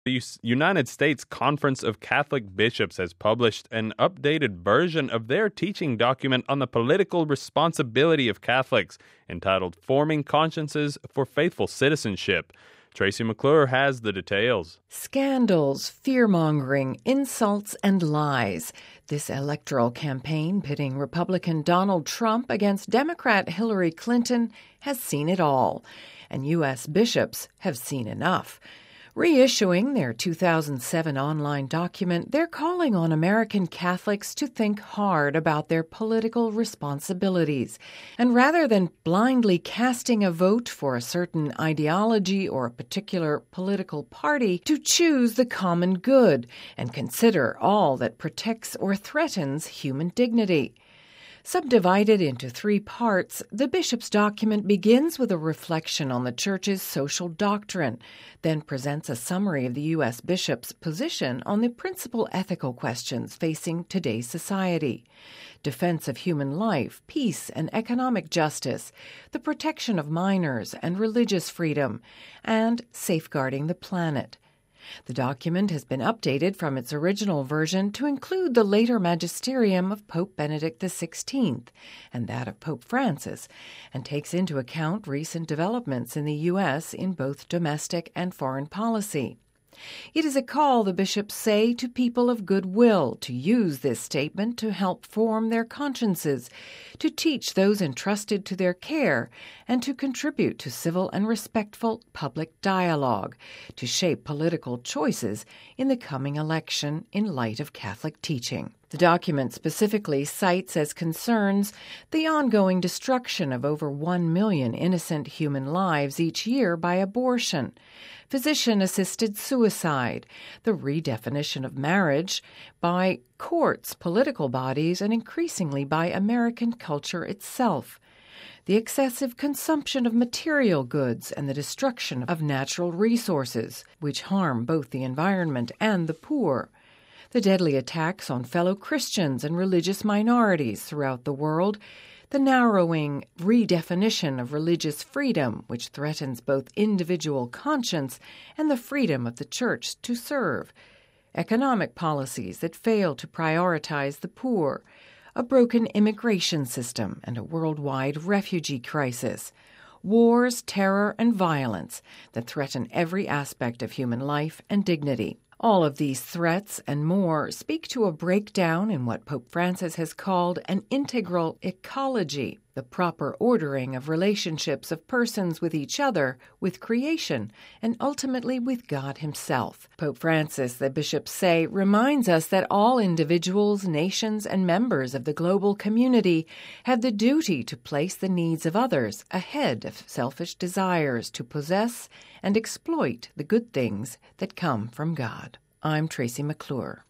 The United States Conference of Catholic Bishops has published an updated version of their teaching document on the political responsibility of Catholics, entitled Forming Consciences for Faithful Citizenship. Tracy McClure has the details. Scandals, fear-mongering, insults, and lies. This electoral campaign pitting Republican Donald Trump against Democrat Hillary Clinton has seen it all, and U.S. bishops have seen enough. Reissuing their 2007 online document, they're calling on American Catholics to think hard about their political responsibilities. And rather than blindly casting a vote for a certain ideology or a particular political party, to choose the common good and consider all that protects or threatens human dignity. Subdivided into 3 parts, the bishop's document begins with a reflection on the Church's social doctrine, then presents a summary of the U.S. bishop's position on the principal ethical questions facing today's society: defense of human life, peace and economic justice, the protection of minors and religious freedom, and safeguarding the planet. The document has been updated from its original version to include the later magisterium of Pope Benedict XVI and that of Pope Francis, and takes into account recent developments in the U.S. in both domestic and foreign policy. It is a call, the bishops say, to people of goodwill to use this statement to help form their consciences, to teach those entrusted to their care, and to contribute to civil and respectful public dialogue, to shape political choices in the coming election in light of Catholic teaching. The document specifically cites as concerns the ongoing destruction of over 1 million innocent human lives each year by abortion, physician-assisted suicide, the redefinition of marriage by courts, political bodies, and increasingly by American culture itself, the excessive consumption of material goods and the destruction of natural resources, which harm both the environment and the poor, the deadly attacks on fellow Christians and religious minorities throughout the world, the narrowing redefinition of religious freedom, which threatens both individual conscience and the freedom of the Church to serve, economic policies that fail to prioritize the poor, a broken immigration system and a worldwide refugee crisis, wars, terror, and violence that threaten every aspect of human life and dignity. All of these threats and more speak to a breakdown in what Pope Francis has called an integral ecology, the proper ordering of relationships of persons with each other, with creation, and ultimately with God himself. Pope Francis, the bishops say, reminds us that all individuals, nations, and members of the global community have the duty to place the needs of others ahead of selfish desires to possess and exploit the good things that come from God. I'm Tracy McClure.